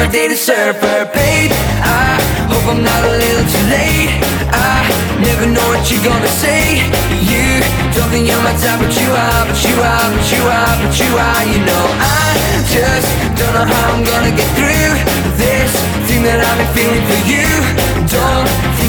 they deserve her. Babe, I hope I'm not a little too late. I never know what you're gonna say. You don't think you're my type, but you are, but you are, but you are, but you are. You know I just don't know how I'm gonna get through this thing that I've been feeling for you. Don't